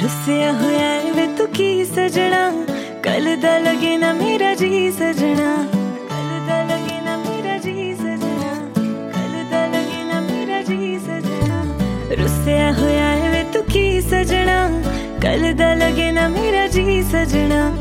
रुसिया होया वे तू की सजना, कल दा लगे ना मेरा जी सजना, कल दा लगे ना मेरा जी सजना, कल दा लगे ना मेरा जी सजना। रुसिया होया वे तू की सजना, कल दा लगे ना मेरा जी सजना।